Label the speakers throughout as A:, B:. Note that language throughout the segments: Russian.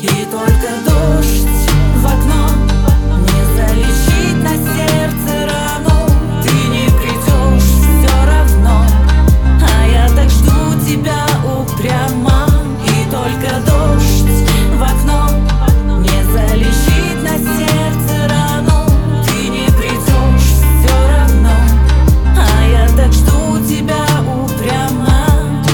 A: И только дождь в окно не залечит на сердце рану. Ты не придешь все равно, а я так жду тебя упрямо. И только дождь в окно не залечит на сердце рану. Ты не придешь все равно, а я так жду тебя упрямо.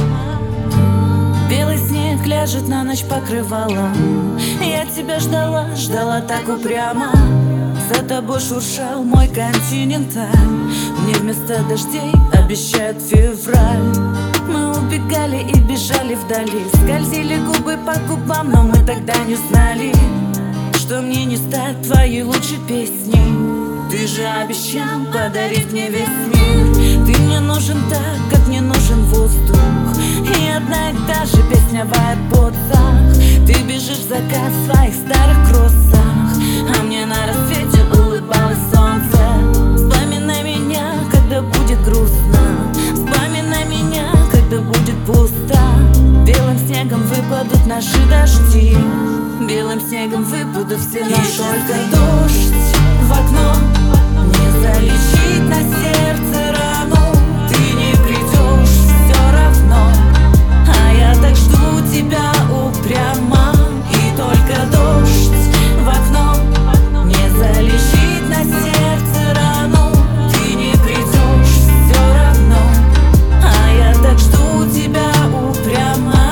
A: Белый снег ляжет на ночь покрывалом. Я тебя ждала, ждала так упрямо. За тобой шуршал мой континенталь. Мне вместо дождей обещают февраль. Мы убегали и бежали вдали, скользили губы по губам, но мы тогда не знали, что мне не стать твоей лучшей песней. Ты же обещал подарить мне весь мир. Ты мне нужен так, как мне нужен воздух. И одна и та же песня в айрподсах. Ты бежишь в закат в своих старых кроссах, а мне на рассвете улыбалось солнце. Вспоминай меня, когда будет грустно. Вспоминай меня, когда будет пусто. Белым снегом выпадут наши дожди. Белым снегом выпадут все наши. Только дождь в окно не залечит на сердце рану. Ты не придешь все равно, а я так жду тебя упрямо. И только дождь в окно не залечит на сердце рану. Ты не придешь все равно, а я так жду тебя упрямо.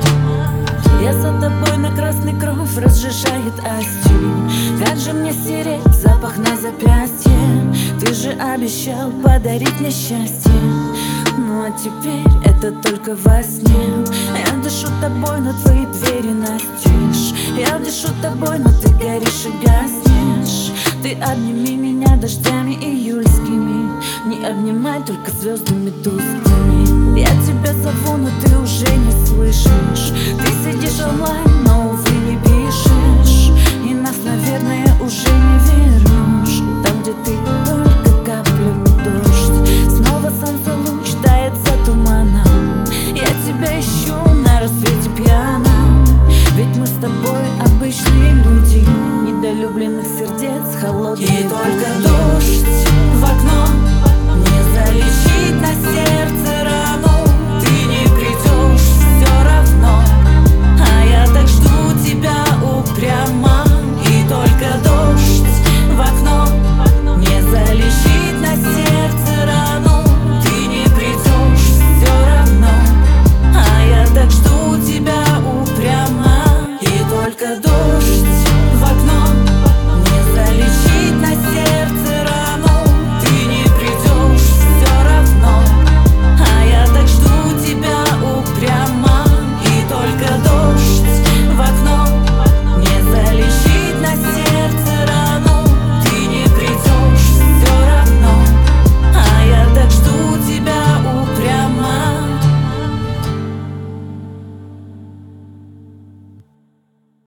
A: Я за тобой на красный кровь разжижает асти. Как же мне стереть запах на запястье? Ты же обещал подарить мне счастье. Ну а теперь это только во сне. Я дышу тобой, но твои двери настежь. Я дышу тобой, но ты горишь и гаснешь. Ты обними меня дождями июльскими. Не обнимай только звездами тусклыми. Я тебя зову, но ты уже не слышишь. Ты сидишь онлайн, но увы не пишешь. И нас, наверное, уже не вернешь. Там, где ты только каплями дождь. Снова солнце луч тает за туманом. Я тебя ищу на рассвете пьяном. Ведь мы с тобой обычные люди, недолюбленных сердец, холодные. И только